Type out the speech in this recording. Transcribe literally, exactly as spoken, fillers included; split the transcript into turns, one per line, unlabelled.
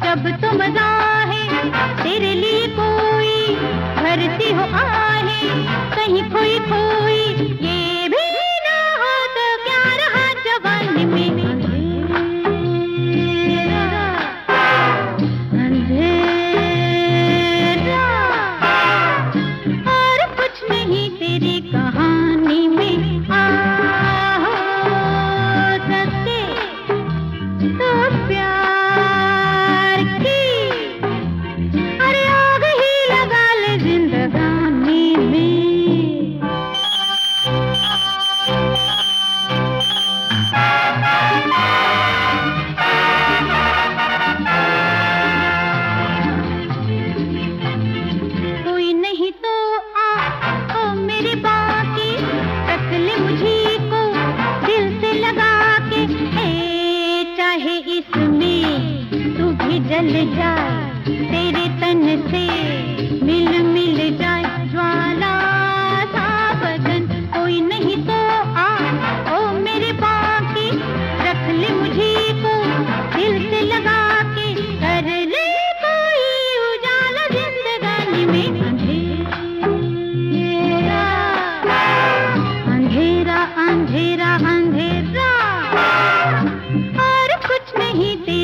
जब तो मजा है तेरे लिए कोई भरती हो आहे, कहीं खोई खोई ये भी ना हो तो क्या रहा जवानी में। अंधेरा और कुछ नहीं तेरी कहानी में आ सके तो प्यार की अरे आग ही लगा ले जिंदगानी में। कोई नहीं तो आ ओ मेरे बाकी रख ले मुझे को दिल से लगा के, ए चाहे इसमें तू भी जल जाए तेरे तन से मिल मिल जाए ज्वाला सा बदन। कोई नहीं तो आ ओ मेरे बाकी रख ले मुझे को दिल से लगा के, कर ले कोई उजाला जिंदगानी में। अंधेरा अंधेरा अंधेरा अंधेरा और कुछ नहीं